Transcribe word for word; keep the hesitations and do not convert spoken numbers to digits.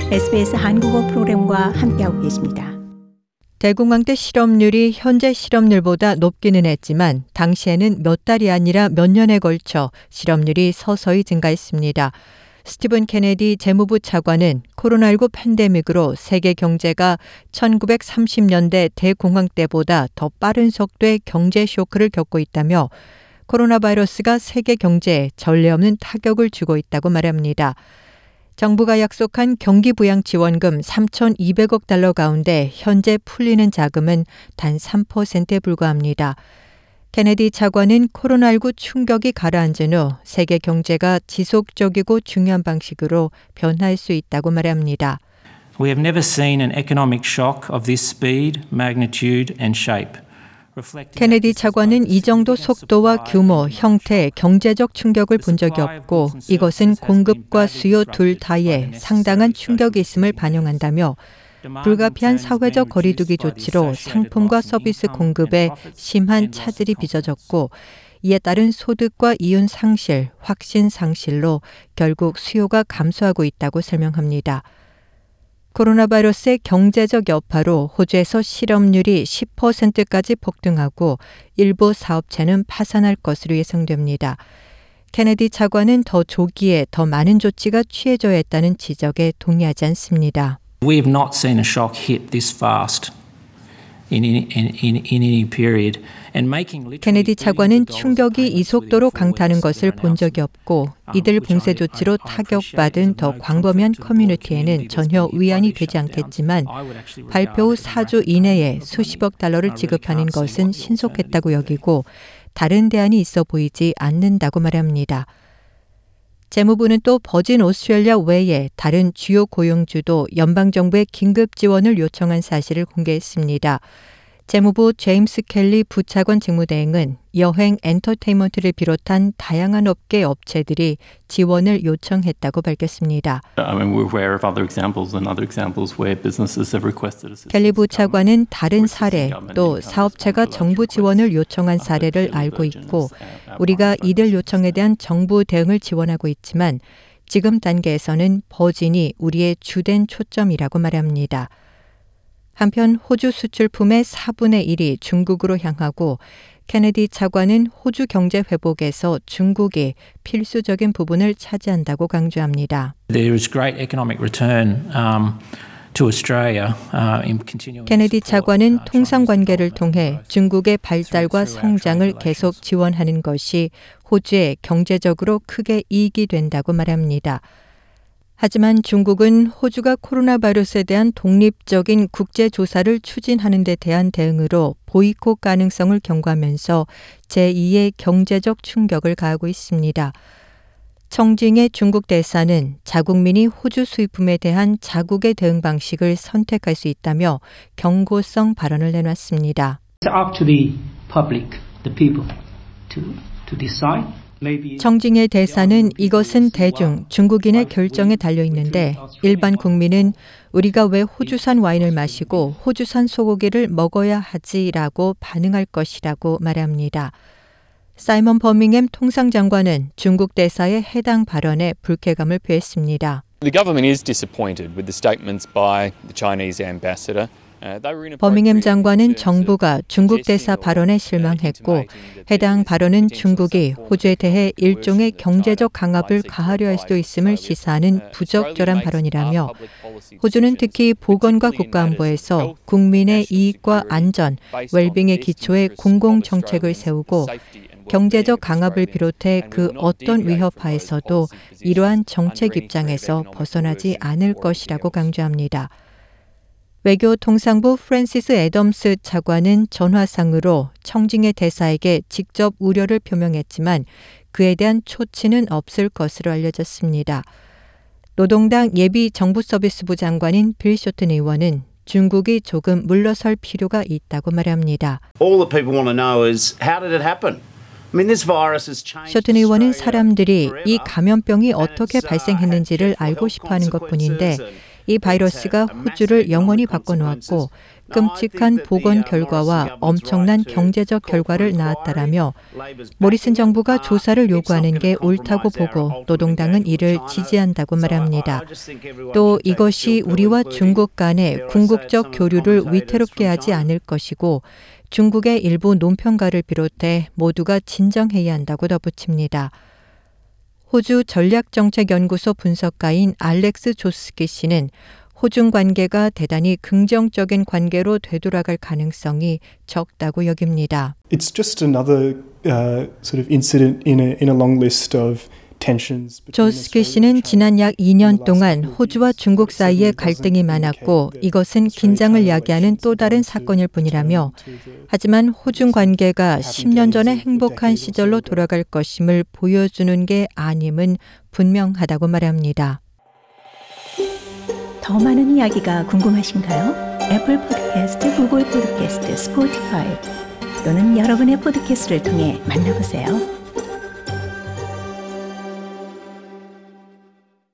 에스비에스 한국어 프로그램과 함께하고 계십니다. 대공황때 실업률이 현재 실업률보다 높기는 했지만 당시에는 몇 달이 아니라 몇 년에 걸쳐 실업률이 서서히 증가했습니다. 스티븐 케네디 재무부 차관은 코로나십구 팬데믹으로 세계 경제가 천구백삼십 년대 대공황 때보다 더 빠른 속도의 경제 쇼크를 겪고 있다며 코로나 바이러스가 세계 경제에 전례 없는 타격을 주고 있다고 말합니다. 정부가 약속한 경기부양지원금 삼천이백억 달러 가운데 현재 풀리는 자금은 단 삼 퍼센트에 불과합니다. 케네디 차관은 코로나십구 충격이 가라앉은 후 세계 경제가 지속적이고 중요한 방식으로 변할 수 있다고 말합니다. We have never seen an economic shock of this speed, magnitude and shape. 케네디 차관은 이 정도 속도와 규모, 형태, 경제적 충격을 본 적이 없고 이것은 공급과 수요 둘 다에 상당한 충격이 있음을 반영한다며 불가피한 사회적 거리두기 조치로 상품과 서비스 공급에 심한 차질이 빚어졌고 이에 따른 소득과 이윤 상실, 확신 상실로 결국 수요가 감소하고 있다고 설명합니다. 코로나 바이러스의 경제적 여파로 호주에서 실업률이 십 퍼센트까지 폭등하고 일부 사업체는 파산할 것으로 예상됩니다. 케네디 차관은 더 조기에 더 많은 조치가 취해져야 했다는 지적에 동의하지 않습니다. We have not seen a shock hit this fast in any, in, in, in any period. 케네디 차관은 충격이 이 속도로 강타하는 것을 본 적이 없고 이들 봉쇄 조치로 타격받은 더 광범위한 커뮤니티에는 전혀 위안이 되지 않겠지만 발표 후 사 주 이내에 수십억 달러를 지급하는 것은 신속했다고 여기고 다른 대안이 있어 보이지 않는다고 말합니다. 재무부는 또 버진 오스트레일리아 외에 다른 주요 고용주도 연방정부의 긴급 지원을 요청한 사실을 공개했습니다. 재무부 제임스 켈리 부차관 직무대행은 여행, 엔터테인먼트를 비롯한 다양한 업계 업체들이 지원을 요청했다고 밝혔습니다. 켈리 부차관은 다른 사례, 또 사업체가 정부 지원을 요청한 사례를 알고 있고 우리가 이들 요청에 대한 정부 대응을 지원하고 있지만 지금 단계에서는 버진이 우리의 주된 초점이라고 말합니다. 한편 호주 수출품의 사분의 일이 중국으로 향하고 케네디 차관은 호주 경제 회복에서 중국이 필수적인 부분을 차지한다고 강조합니다. There is great economic return um, to Australia uh, in continuing 케네디 차관은 통상 관계를 통해 중국의 발달과 성장을 계속 지원하는 것이 호주에 경제적으로 크게 이익이 된다고 말합니다. 하지만 중국은 호주가 코로나 바이러스에 대한 독립적인 국제조사를 추진하는 데 대한 대응으로 보이콧 가능성을 경고하면서 제이의 경제적 충격을 가하고 있습니다. 청징의 중국 대사는 자국민이 호주 수입품에 대한 자국의 대응 방식을 선택할 수 있다며 경고성 발언을 내놨습니다. It's up to the public, the people, to, to decide. 청징의 대사는 이것은 대중, 중국인의 결정에 달려 있는데 일반 국민은 우리가 왜 호주산 와인을 마시고 호주산 소고기를 먹어야 하지라고 반응할 것이라고 말합니다. 사이먼 버밍햄 통상장관은 중국 대사의 해당 발언에 불쾌감을 표했습니다. The government is disappointed with the statements by the Chinese ambassador. 버밍햄 장관은 정부가 중국 대사 발언에 실망했고 해당 발언은 중국이 호주에 대해 일종의 경제적 강압을 가하려 할 수도 있음을 시사하는 부적절한 발언이라며 호주는 특히 보건과 국가안보에서 국민의 이익과 안전, 웰빙의 기초에 공공정책을 세우고 경제적 강압을 비롯해 그 어떤 위협하에서도 이러한 정책 입장에서 벗어나지 않을 것이라고 강조합니다. 외교통상부 프랜시스 애덤스 차관은 전화상으로 청징의 대사에게 직접 우려를 표명했지만 그에 대한 초치는 없을 것으로 알려졌습니다. 노동당 예비정부서비스부 장관인 빌 쇼튼 의원은 중국이 조금 물러설 필요가 있다고 말합니다. All that people want to know is how did it happen? 쇼튼 의원은 사람들이 이 감염병이 어떻게 발생했는지를 알고 싶어하는 것뿐인데 이 바이러스가 호주를 영원히 바꿔놓았고 끔찍한 보건 결과와 엄청난 경제적 결과를 낳았다라며 모리슨 정부가 조사를 요구하는 게 옳다고 보고 노동당은 이를 지지한다고 말합니다. 또 이것이 우리와 중국 간의 궁극적 교류를 위태롭게 하지 않을 것이고 중국의 일부 논평가를 비롯해 모두가 진정해야 한다고 덧붙입니다. 호주 전략정책연구소 분석가인 알렉스 조스키 씨는 호중 관계가 대단히 긍정적인 관계로 되돌아갈 가능성이 적다고 여깁니다. It's just another uh, sort of incident in a, in a long list of tensions. 조스키 씨는 지난 약 이 년 동안 호주와 중국 사이에 갈등이 많았고 이것은 긴장을 야기하는 또 다른 사건일 뿐이라며 하지만 호중 관계가 십 년 전의 행복한 시절로 돌아갈 것임을 보여주는 게 아님은 분명하다고 말합니다. 더 많은 이야기가 궁금하신가요? 애플 팟캐스트, 구글 팟캐스트, 스포티파이 또는 여러분의 팟캐스트를 통해 만나보세요.